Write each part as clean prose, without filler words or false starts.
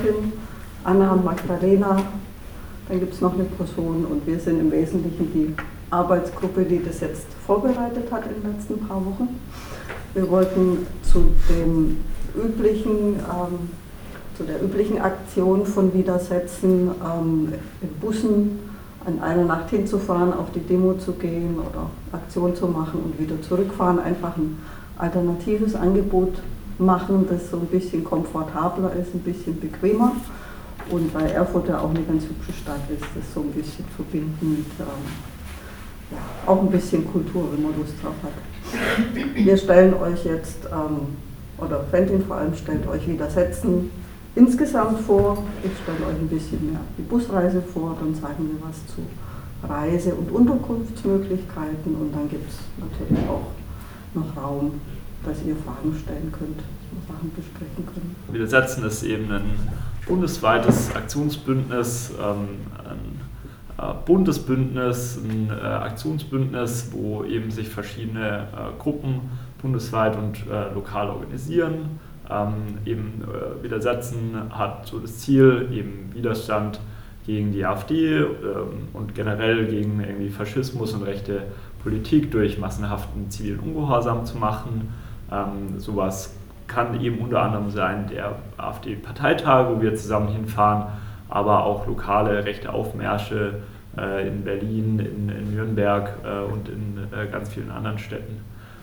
Anna, Magdalena, dann gibt es noch eine Person und wir sind im Wesentlichen die Arbeitsgruppe, die das jetzt vorbereitet hat in den letzten paar Wochen. Wir wollten zu der üblichen Aktion von Widersetzen in Bussen an einer Nacht hinzufahren, auf die Demo zu gehen oder Aktion zu machen und wieder zurückfahren, einfach ein alternatives Angebot machen, das so ein bisschen komfortabler ist, ein bisschen bequemer. Und weil Erfurt ja auch eine ganz hübsche Stadt ist, das so ein bisschen verbinden mit auch ein bisschen Kultur, wenn man Lust drauf hat. Wir stellen euch jetzt, oder Fentin vor allem stellt euch Widersetzen insgesamt vor. Ich stelle euch ein bisschen mehr die Busreise vor, dann sagen wir was zu Reise- und Unterkunftsmöglichkeiten und dann gibt es natürlich auch noch Raum, dass ihr Fragen stellen könnt, dass wir Sachen besprechen können. Widersetzen ist eben ein bundesweites Aktionsbündnis, ein buntes Bündnis, ein Aktionsbündnis, wo eben sich verschiedene Gruppen bundesweit und lokal organisieren. Widersetzen hat so das Ziel, eben Widerstand gegen die AfD und generell gegen irgendwie Faschismus und rechte Politik durch massenhaften zivilen Ungehorsam zu machen. Sowas kann eben unter anderem sein der AfD-Parteitag, wo wir zusammen hinfahren, aber auch lokale rechte Aufmärsche in Berlin, in Nürnberg und in ganz vielen anderen Städten.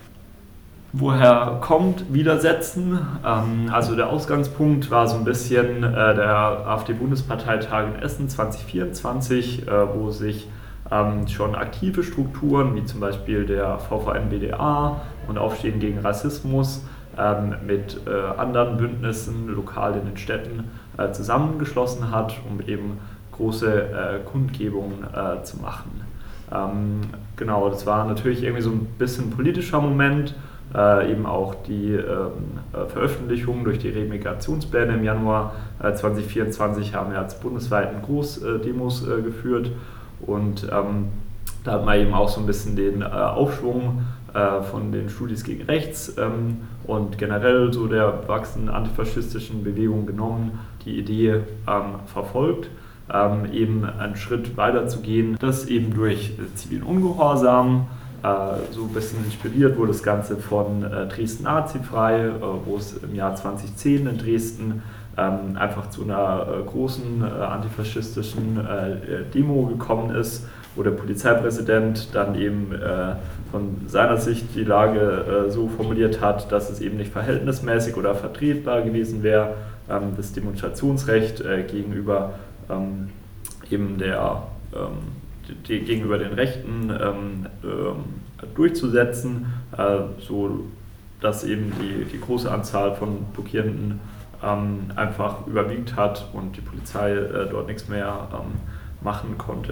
Woher kommt Widersetzen? Also der Ausgangspunkt war so ein bisschen der AfD-Bundesparteitag in Essen 2024, wo sich schon aktive Strukturen wie zum Beispiel der VVN-BDA und Aufstehen gegen Rassismus mit anderen Bündnissen lokal in den Städten zusammengeschlossen hat, um eben große Kundgebungen zu machen. Genau, das war natürlich irgendwie so ein bisschen politischer Moment. Eben auch die Veröffentlichung durch die Remigrationspläne im Januar 2024 haben ja zu bundesweiten Großdemos geführt und da hat man eben auch so ein bisschen den Aufschwung von den Studis gegen Rechts und generell so der wachsenden antifaschistischen Bewegung genommen, die Idee verfolgt, eben einen Schritt weiter zu gehen, das eben durch zivilen Ungehorsam. So ein bisschen inspiriert wurde das Ganze von Dresden Nazifrei, wo es im Jahr 2010 in Dresden einfach zu einer großen antifaschistischen Demo gekommen ist, wo der Polizeipräsident dann eben von seiner Sicht die Lage so formuliert hat, dass es eben nicht verhältnismäßig oder vertretbar gewesen wäre, das Demonstrationsrecht gegenüber eben gegenüber den Rechten durchzusetzen, so dass eben die große Anzahl von Blockierenden einfach überwiegt hat und die Polizei dort nichts mehr machen konnte.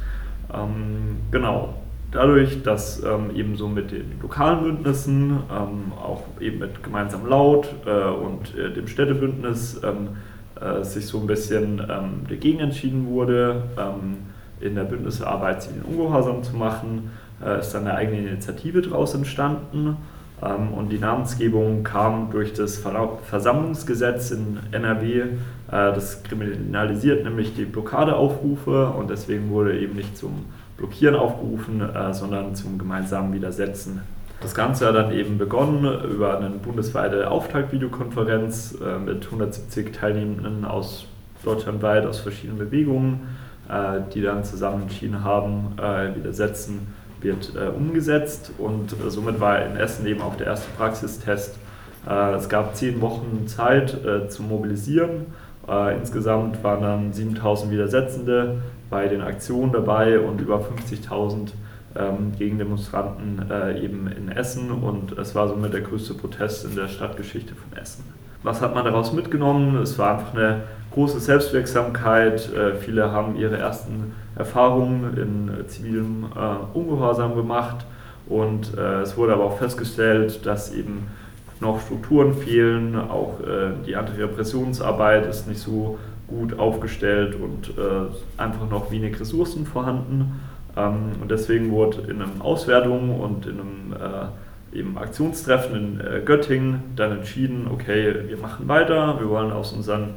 Genau, dadurch, dass eben so mit den lokalen Bündnissen, auch eben mit Gemeinsam Laut und dem Städtebündnis sich so ein bisschen dagegen entschieden wurde, in der Bündnisarbeit zivilen Ungehorsam zu machen, ist dann eine eigene Initiative daraus entstanden und die Namensgebung kam durch das Versammlungsgesetz in NRW, das kriminalisiert nämlich die Blockadeaufrufe und deswegen wurde eben nicht zum Blockieren aufgerufen, sondern zum gemeinsamen Widersetzen. Das Ganze hat dann eben begonnen über eine bundesweite Auftaktvideokonferenz mit 170 Teilnehmenden aus deutschlandweit, aus verschiedenen Bewegungen, die dann zusammen entschieden haben, Widersetzen wird umgesetzt und somit war in Essen eben auch der erste Praxistest. Es gab 10 Wochen Zeit zu mobilisieren. Insgesamt waren dann 7.000 Widersetzende bei den Aktionen dabei und über 50.000 Gegendemonstranten eben in Essen und es war somit der größte Protest in der Stadtgeschichte von Essen. Was hat man daraus mitgenommen? Es war einfach eine große Selbstwirksamkeit. Viele haben ihre ersten Erfahrungen in zivilem Ungehorsam gemacht und es wurde aber auch festgestellt, dass eben noch Strukturen fehlen, auch die Antirepressionsarbeit ist nicht so gut aufgestellt und einfach noch wenig Ressourcen vorhanden. Und deswegen wurde in einer Auswertung und in einem eben Aktionstreffen in Göttingen dann entschieden, okay, wir machen weiter, wir wollen aus unseren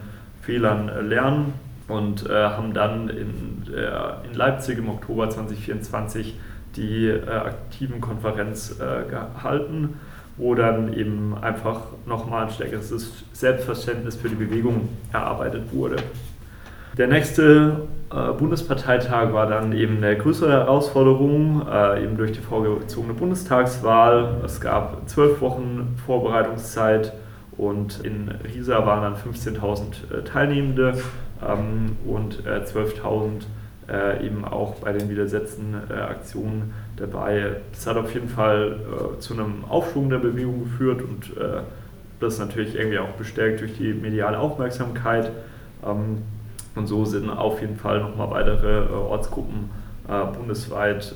Fehlern lernen und haben dann in Leipzig im Oktober 2024 die aktiven Konferenz gehalten, wo dann eben einfach nochmal ein stärkeres Selbstverständnis für die Bewegung erarbeitet wurde. Der nächste Bundesparteitag war dann eben eine größere Herausforderung, eben durch die vorgezogene Bundestagswahl. Es gab 12 Wochen Vorbereitungszeit und in Riesa waren dann 15.000 Teilnehmende und 12.000 eben auch bei den Widersetzen-Aktionen dabei. Das hat auf jeden Fall zu einem Aufschwung der Bewegung geführt und das ist natürlich irgendwie auch bestärkt durch die mediale Aufmerksamkeit. Und so sind auf jeden Fall nochmal weitere Ortsgruppen bundesweit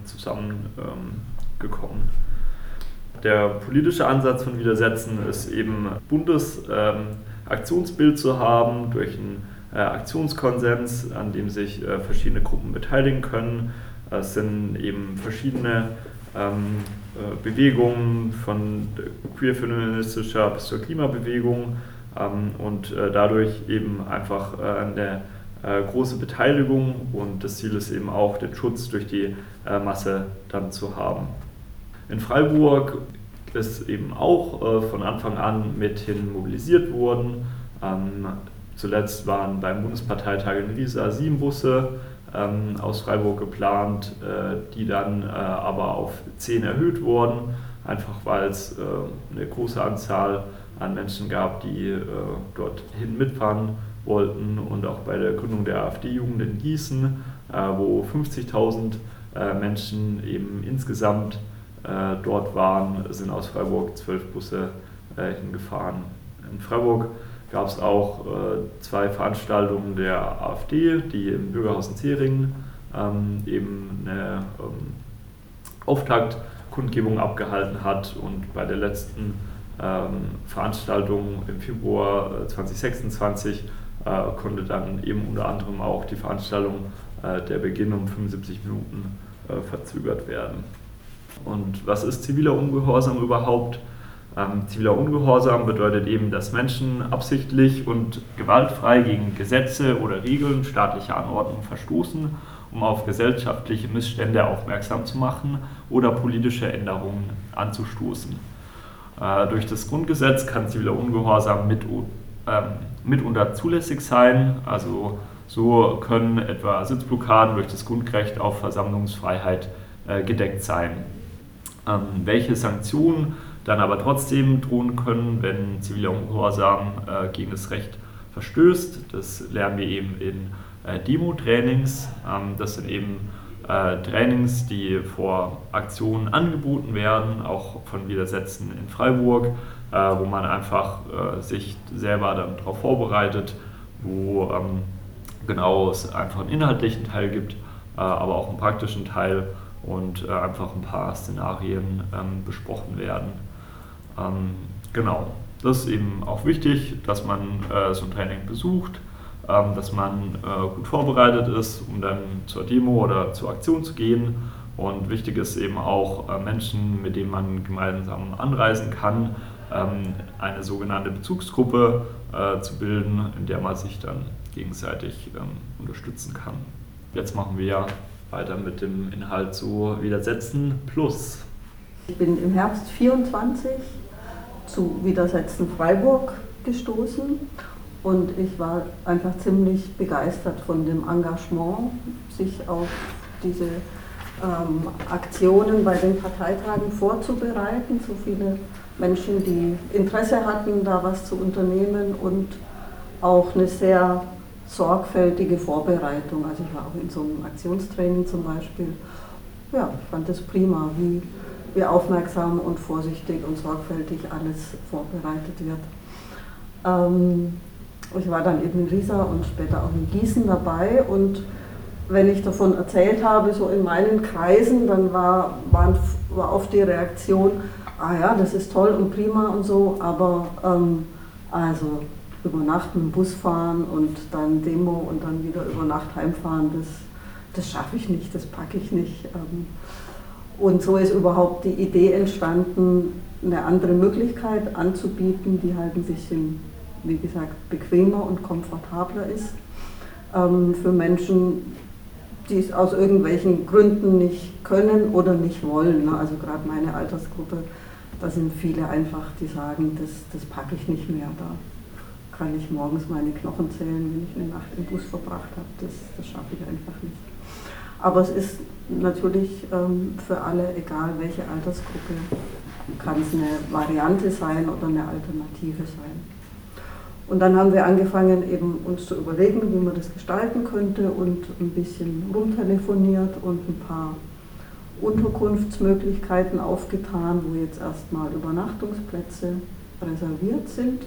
zusammengekommen. Der politische Ansatz von Widersetzen ist eben Bundesaktionsbild zu haben durch einen Aktionskonsens, an dem sich verschiedene Gruppen beteiligen können. Es sind eben verschiedene Bewegungen von queer-feministischer bis zur Klimabewegung und dadurch eben einfach eine große Beteiligung und das Ziel ist eben auch, den Schutz durch die Masse dann zu haben. In Freiburg ist eben auch von Anfang an mithin mobilisiert worden. Zuletzt waren beim Bundesparteitag in Riesa 7 Busse aus Freiburg geplant, die dann aber auf 10 erhöht wurden, einfach weil es eine große Anzahl an Menschen gab, die dorthin mitfahren wollten und auch bei der Gründung der AfD-Jugend in Gießen, wo 50.000 Menschen eben insgesamt dort waren, sind aus Freiburg 12 Busse hingefahren. In Freiburg gab es auch 2 Veranstaltungen der AfD, die im Bürgerhaus in Zähringen eben eine Auftaktkundgebung abgehalten hat und bei der letzten Veranstaltung im Februar 2026 konnte dann eben unter anderem auch die Veranstaltung der Beginn um 75 Minuten verzögert werden. Und was ist ziviler Ungehorsam überhaupt? Ziviler Ungehorsam bedeutet eben, dass Menschen absichtlich und gewaltfrei gegen Gesetze oder Regeln staatlicher Anordnung verstoßen, um auf gesellschaftliche Missstände aufmerksam zu machen oder politische Änderungen anzustoßen. Durch das Grundgesetz kann ziviler Ungehorsam mitunter zulässig sein, also so können etwa Sitzblockaden durch das Grundrecht auf Versammlungsfreiheit gedeckt sein. Welche Sanktionen dann aber trotzdem drohen können, wenn ziviler Ungehorsam gegen das Recht verstößt. Das lernen wir eben in Demo-Trainings. Das sind eben Trainings, die vor Aktionen angeboten werden, auch von Widersetzen in Freiburg, wo man einfach sich selber dann darauf vorbereitet, wo genau es einfach einen inhaltlichen Teil gibt, aber auch einen praktischen Teil und einfach ein paar Szenarien besprochen werden. Genau, das ist eben auch wichtig, dass man so ein Training besucht, dass man gut vorbereitet ist, um dann zur Demo oder zur Aktion zu gehen. Und wichtig ist eben auch, Menschen, mit denen man gemeinsam anreisen kann, eine sogenannte Bezugsgruppe zu bilden, in der man sich dann gegenseitig unterstützen kann. Jetzt machen wir weiter mit dem Inhalt zu Widersetzen Plus. Ich bin im Herbst 24 zu Widersetzen Freiburg gestoßen und ich war einfach ziemlich begeistert von dem Engagement, sich auf diese Aktionen bei den Parteitagen vorzubereiten. So viele Menschen, die Interesse hatten, da was zu unternehmen und auch eine sehr sorgfältige Vorbereitung. Also ich war auch in so einem Aktionstraining zum Beispiel. Ja, ich fand das prima, wie aufmerksam und vorsichtig und sorgfältig alles vorbereitet wird. Ich war dann eben in Riesa und später auch in Gießen dabei und wenn ich davon erzählt habe, so in meinen Kreisen, dann war oft die Reaktion, ah ja, das ist toll und prima und so, aber also über Nacht mit dem Bus fahren und dann Demo und dann wieder über Nacht heimfahren, das schaffe ich nicht, das packe ich nicht. Und so ist überhaupt die Idee entstanden, eine andere Möglichkeit anzubieten, die halt ein bisschen wie gesagt, bequemer und komfortabler ist. Für Menschen, die es aus irgendwelchen Gründen nicht können oder nicht wollen. Ne? Also gerade meine Altersgruppe, da sind viele einfach, die sagen, das packe ich nicht mehr. Da kann ich morgens meine Knochen zählen, wenn ich eine Nacht im Bus verbracht habe. Das schaffe ich einfach nicht. Aber es ist natürlich für alle, egal welche Altersgruppe, kann es eine Variante sein oder eine Alternative sein. Und dann haben wir angefangen, eben uns zu überlegen, wie man das gestalten könnte und ein bisschen rumtelefoniert und ein paar Unterkunftsmöglichkeiten aufgetan, wo jetzt erstmal Übernachtungsplätze reserviert sind,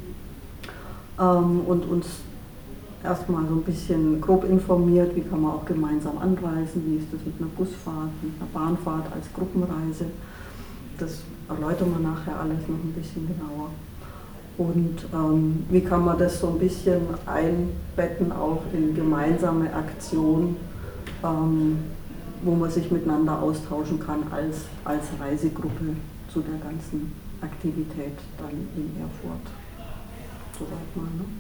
und uns erstmal so ein bisschen grob informiert, wie kann man auch gemeinsam anreisen, wie ist das mit einer Busfahrt, mit einer Bahnfahrt als Gruppenreise. Das erläutern wir nachher alles noch ein bisschen genauer. Und wie kann man das so ein bisschen einbetten auch in gemeinsame Aktionen, wo man sich miteinander austauschen kann als Reisegruppe zu der ganzen Aktivität dann in Erfurt. Soweit mal, ne?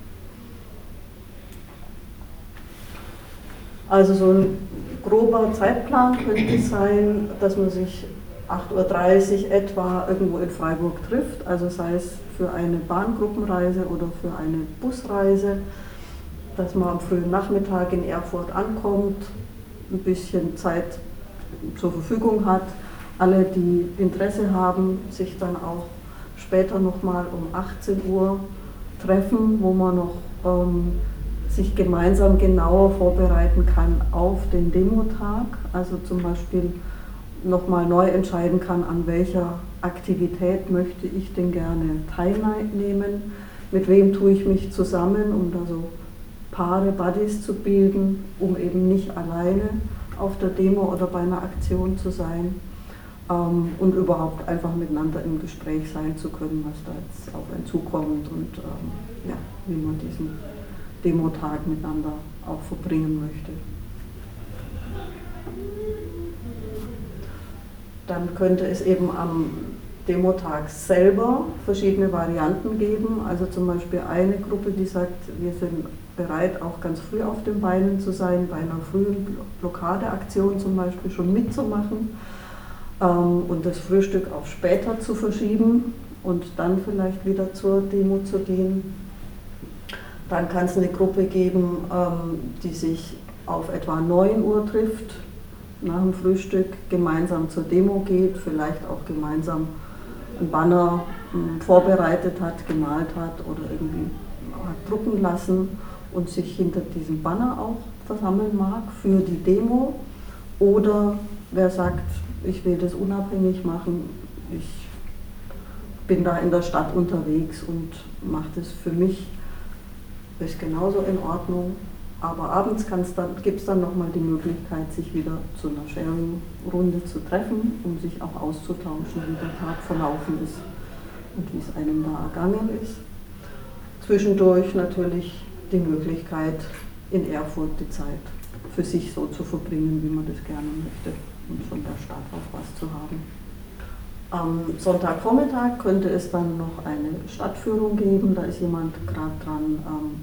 Also so ein grober Zeitplan könnte sein, dass man sich 8:30 Uhr etwa irgendwo in Freiburg trifft, also sei es für eine Bahngruppenreise oder für eine Busreise, dass man am frühen Nachmittag in Erfurt ankommt, ein bisschen Zeit zur Verfügung hat, alle, die Interesse haben, sich dann auch später nochmal um 18 Uhr treffen, wo man noch sich gemeinsam genauer vorbereiten kann auf den Demotag, also zum Beispiel nochmal neu entscheiden kann, an welcher Aktivität möchte ich denn gerne teilnehmen, mit wem tue ich mich zusammen, um da so Paare, Buddies zu bilden, um eben nicht alleine auf der Demo oder bei einer Aktion zu sein, und überhaupt einfach miteinander im Gespräch sein zu können, was da jetzt auf einen zukommt und ja, wie man diesen Demotag miteinander auch verbringen möchte. Dann könnte es eben am Demotag selber verschiedene Varianten geben. Also zum Beispiel eine Gruppe, die sagt, wir sind bereit, auch ganz früh auf den Beinen zu sein, bei einer frühen Blockadeaktion zum Beispiel schon mitzumachen und das Frühstück auf später zu verschieben und dann vielleicht wieder zur Demo zu gehen. Dann kann es eine Gruppe geben, die sich auf etwa 9 Uhr trifft, nach dem Frühstück gemeinsam zur Demo geht, vielleicht auch gemeinsam ein Banner vorbereitet hat, gemalt hat oder irgendwie hat drucken lassen und sich hinter diesem Banner auch versammeln mag für die Demo. Oder wer sagt, ich will das unabhängig machen, ich bin da in der Stadt unterwegs und mache das für mich, ist genauso in Ordnung. Aber abends gibt es dann nochmal die Möglichkeit, sich wieder zu einer Sharing-Runde zu treffen, um sich auch auszutauschen, wie der Tag verlaufen ist und wie es einem da ergangen ist. Zwischendurch natürlich die Möglichkeit, in Erfurt die Zeit für sich so zu verbringen, wie man das gerne möchte und von der Stadt auch was zu haben. Am Sonntagvormittag könnte es dann noch eine Stadtführung geben, da ist jemand gerade dran,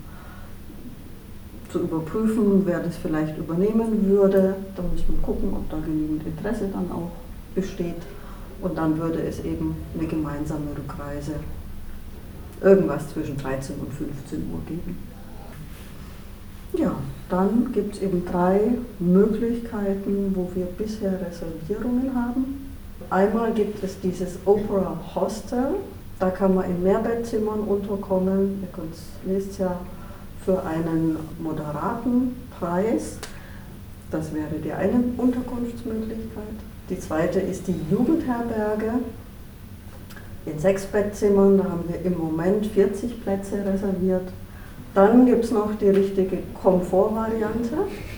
zu überprüfen, wer das vielleicht übernehmen würde. Da muss man gucken, ob da genügend Interesse dann auch besteht. Und dann würde es eben eine gemeinsame Rückreise irgendwas zwischen 13 und 15 Uhr geben. Ja, dann gibt es eben 3 Möglichkeiten, wo wir bisher Reservierungen haben. Einmal gibt es dieses Opera Hostel. Da kann man in Mehrbettzimmern unterkommen. Ihr lest ja, für einen moderaten Preis. Das wäre die eine Unterkunftsmöglichkeit. Die zweite ist die Jugendherberge in 6 Bettzimmern. Da haben wir im Moment 40 Plätze reserviert. Dann gibt es noch die richtige Komfortvariante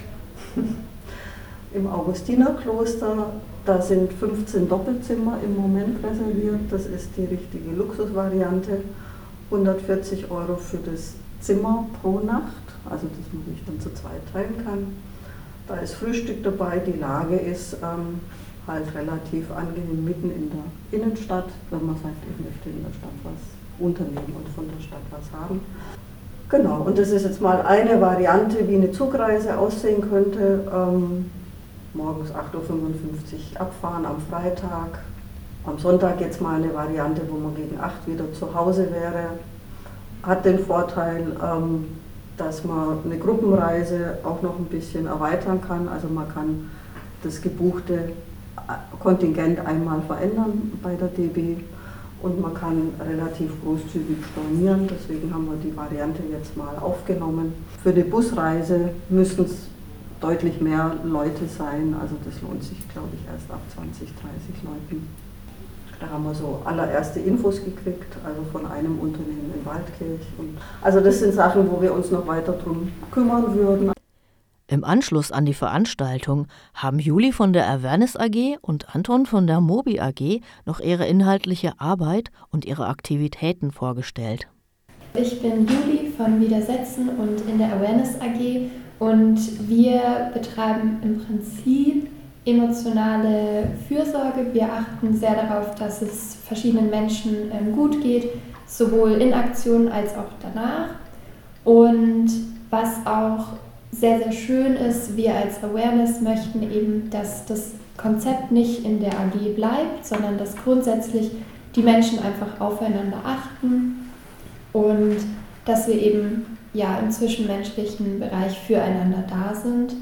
im Augustinerkloster. Da sind 15 Doppelzimmer im Moment reserviert. Das ist die richtige Luxusvariante. 140 € für das Zimmer pro Nacht, also dass man sich dann zu zweit teilen kann. Da ist Frühstück dabei, die Lage ist halt relativ angenehm mitten in der Innenstadt, wenn man sagt, ich möchte in der Stadt was Unternehmen und von der Stadt was haben. Genau, und das ist jetzt mal eine Variante, wie eine Zugreise aussehen könnte. Morgens 8:55 Uhr abfahren am Freitag. Am Sonntag jetzt mal eine Variante, wo man gegen 8 wieder zu Hause wäre. Hat den Vorteil, dass man eine Gruppenreise auch noch ein bisschen erweitern kann. Also man kann das gebuchte Kontingent einmal verändern bei der DB und man kann relativ großzügig stornieren. Deswegen haben wir die Variante jetzt mal aufgenommen. Für die Busreise müssen es deutlich mehr Leute sein. Also das lohnt sich, glaube ich, erst ab 20, 30 Leuten. Da haben wir so allererste Infos gekriegt, also von einem Unternehmen in Waldkirch. Also das sind Sachen, wo wir uns noch weiter drum kümmern würden. Im Anschluss an die Veranstaltung haben Juli von der Awareness AG und Anton von der Mobi AG noch ihre inhaltliche Arbeit und ihre Aktivitäten vorgestellt. Ich bin Juli von Widersetzen und in der Awareness AG und wir betreiben im Prinzip emotionale Fürsorge. Wir achten sehr darauf, dass es verschiedenen Menschen gut geht, sowohl in Aktionen als auch danach. Und was auch sehr, sehr schön ist, wir als Awareness möchten eben, dass das Konzept nicht in der AG bleibt, sondern dass grundsätzlich die Menschen einfach aufeinander achten und dass wir eben im zwischenmenschlichen Bereich füreinander da sind.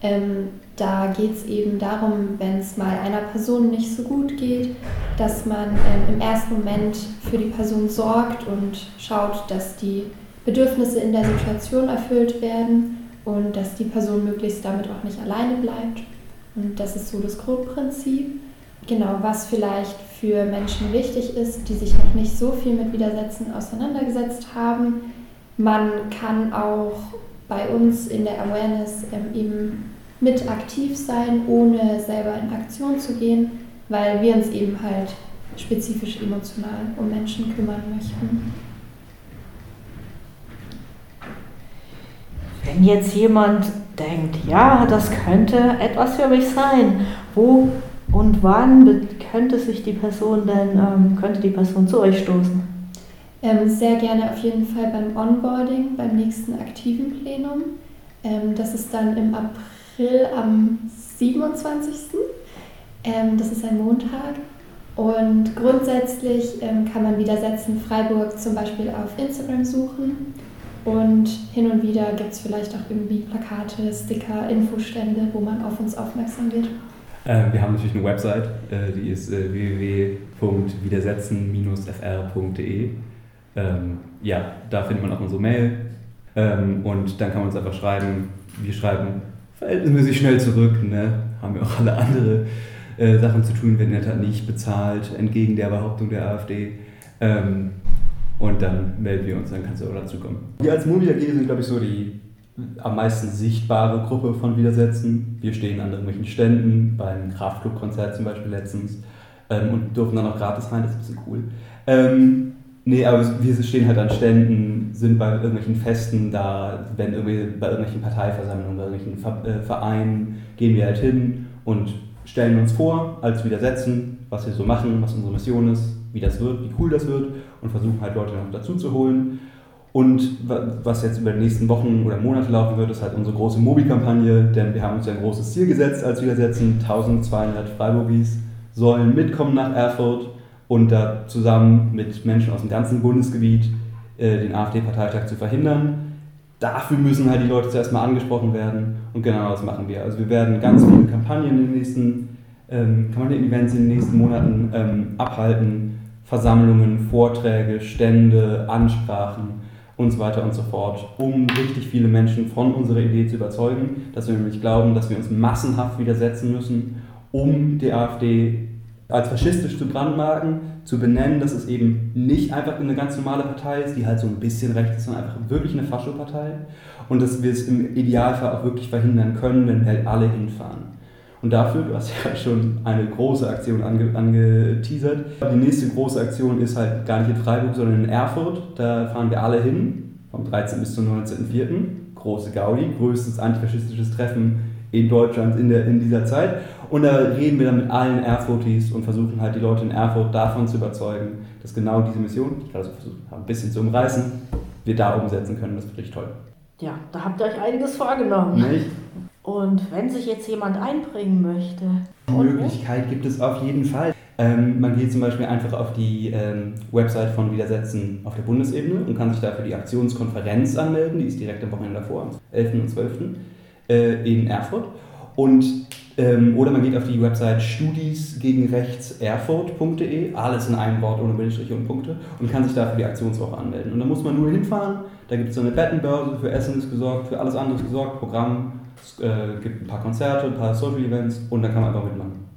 Da geht es eben darum, wenn es mal einer Person nicht so gut geht, dass man im ersten Moment für die Person sorgt und schaut, dass die Bedürfnisse in der Situation erfüllt werden und dass die Person möglichst damit auch nicht alleine bleibt. Und das ist so das Grundprinzip. Genau, was vielleicht für Menschen wichtig ist, die sich noch nicht so viel mit Widersetzen auseinandergesetzt haben. Man kann auch bei uns in der Awareness eben mit aktiv sein, ohne selber in Aktion zu gehen, weil wir uns eben halt spezifisch emotional um Menschen kümmern möchten. Wenn jetzt jemand denkt, ja, das könnte etwas für mich sein, wo und wann könnte die Person zu euch stoßen? Sehr gerne auf jeden Fall beim Onboarding, beim nächsten aktiven Plenum. Das ist dann im April am 27. Das ist ein Montag. Und grundsätzlich kann man Widersetzen Freiburg zum Beispiel auf Instagram suchen. Und hin und wieder gibt es vielleicht auch irgendwie Plakate, Sticker, Infostände, wo man auf uns aufmerksam wird. Wir haben natürlich eine Website, die ist www.widersetzen-fr.de. Da findet man auch unsere Mail und dann kann man uns einfach schreiben. Wir schreiben verhältnismäßig schnell zurück, ne? Haben wir auch alle andere Sachen zu tun, werden ja nicht bezahlt, entgegen der Behauptung der AfD. Und dann melden wir uns, dann kannst du auch dazu kommen. Wir als Mobi AG sind, glaube ich, so die am meisten sichtbare Gruppe von Widersetzen. Wir stehen an irgendwelchen Ständen, beim Kraftclub-Konzert zum Beispiel letztens, und durften dann auch gratis rein, das ist ein bisschen cool. Aber wir stehen halt an Ständen, sind bei irgendwelchen Festen da, bei irgendwelchen Parteiversammlungen, bei irgendwelchen Vereinen gehen wir halt hin und stellen uns vor als Widersetzen, was wir so machen, was unsere Mission ist, wie das wird, wie cool das wird und versuchen halt Leute noch dazu zu holen. Und was jetzt über die nächsten Wochen oder Monate laufen wird, ist halt unsere große Mobi-Kampagne, denn wir haben uns ja ein großes Ziel gesetzt als Widersetzen. 1200 Freiburgis sollen mitkommen nach Erfurt und da zusammen mit Menschen aus dem ganzen Bundesgebiet den AfD-Parteitag zu verhindern. Dafür müssen halt die Leute zuerst mal angesprochen werden und genau das machen wir. Also wir werden ganz viele Kampagnen in den nächsten Kampagnenevents in den nächsten Monaten abhalten, Versammlungen, Vorträge, Stände, Ansprachen und so weiter und so fort, um richtig viele Menschen von unserer Idee zu überzeugen, dass wir nämlich glauben, dass wir uns massenhaft widersetzen müssen, um die AfD als faschistisch zu brandmarken, zu benennen, dass es eben nicht einfach eine ganz normale Partei ist, die halt so ein bisschen rechts ist, sondern einfach wirklich eine Faschopartei und dass wir es im Idealfall auch wirklich verhindern können, wenn wir halt alle hinfahren. Und dafür, du hast ja schon eine große Aktion angeteasert. Die nächste große Aktion ist halt gar nicht in Freiburg, sondern in Erfurt. Da fahren wir alle hin, vom 13. bis zum 19.04. Große Gaudi, größtes antifaschistisches Treffen in Deutschland in dieser Zeit. Und da reden wir dann mit allen Erfurtis und versuchen halt die Leute in Erfurt davon zu überzeugen, dass genau diese Mission, die ich gerade so versucht habe, ein bisschen zu umreißen, wir da umsetzen können. Das wird richtig toll. Ja, da habt ihr euch einiges vorgenommen. Nicht? Und wenn sich jetzt jemand einbringen möchte? Die Möglichkeit gibt es auf jeden Fall. Man geht zum Beispiel einfach auf die Website von Widersetzen auf der Bundesebene und kann sich da für die Aktionskonferenz anmelden. Die ist direkt am Wochenende davor, am 11. und 12. In Erfurt. Oder man geht auf die Website studiesgegenrechtserfurt.de, alles in einem Wort ohne Bindestriche und Punkte, und kann sich da für die Aktionswoche anmelden. Und da muss man nur hinfahren, da gibt es so eine Bettenbörse, für Essen ist gesorgt, für alles andere ist gesorgt, Programm, es gibt ein paar Konzerte, ein paar Social Events und dann kann man einfach mitmachen.